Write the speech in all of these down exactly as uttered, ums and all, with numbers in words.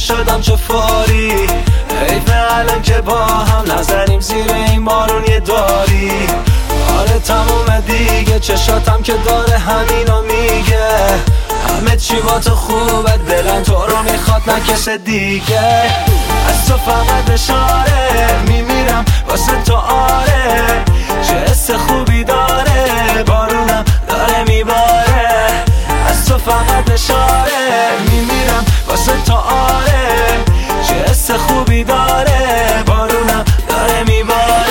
شدم چه فاری. حیف الان که با هم نزنیم زیر این بارون یه داری. آره تموم دیگه چشاتم که داره همینو میگه. همه چی با تو خوبه دلم تو رو میخواد نه کس دیگه. از تو فقط اشاره میمیرم واسه تو آره. چه حس خوبی داره بارونم داره میباره. از تو فقط اشاره میمیرم واسه تو آره. چه حس خوبی داره بارونم داره میباره.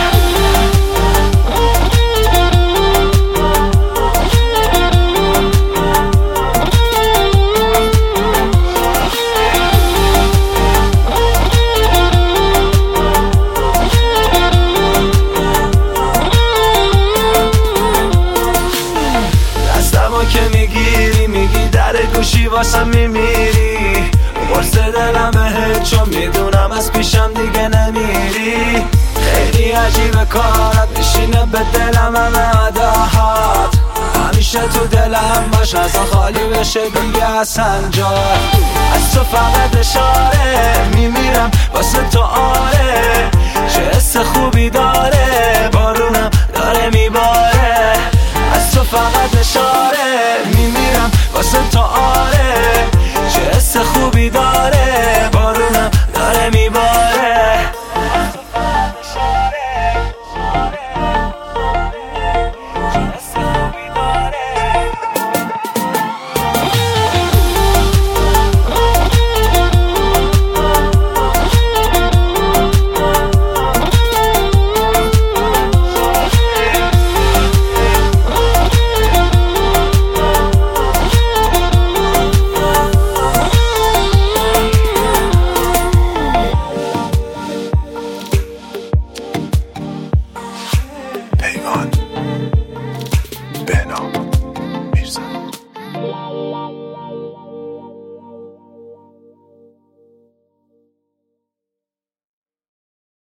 که میگیری میگی در گوشی واسم میمیری. قرص دلم بهت چون میدونم از پیشم دیگه نمیری. خیلی عجیبه کارت میشینه به دلم همه عداهات. همیشه تو دلم باش نزا خالی بشه دیگه اصلا جا. از تو فقط اشاره میمیرم واسه تو آره. چه حس خوبی دار